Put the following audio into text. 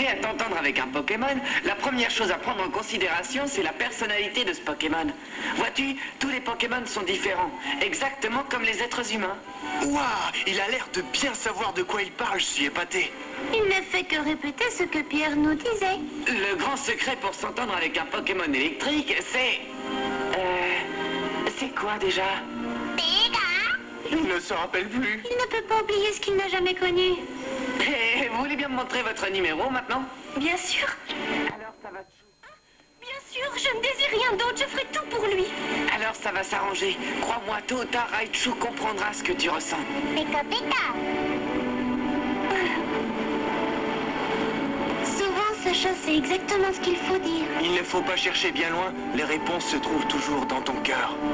prêt à t'entendre avec un Pokémon, la première chose à prendre en considération, c'est la personnalité de ce Pokémon. Vois-tu, tous les Pokémon sont différents, exactement comme les êtres humains. Ouah, il a l'air de bien savoir de quoi il parle, je suis épaté. Il ne fait que répéter ce que Pierre nous disait. Le grand secret pour s'entendre avec un Pokémon électrique, c'est... c'est quoi déjà? Il ne se rappelle plus. Il ne peut pas oublier ce qu'il n'a jamais connu. Et vous voulez bien me montrer votre numéro maintenant? Bien sûr. Alors ça va... Bien sûr, je ne désire rien d'autre, je ferai tout pour lui. Alors ça va s'arranger. Crois-moi, tôt ou tard, Raichu comprendra ce que tu ressens. Pika pika. Souvent, ce chose, c'est exactement ce qu'il faut dire. Il ne faut pas chercher bien loin, les réponses se trouvent toujours dans ton cœur.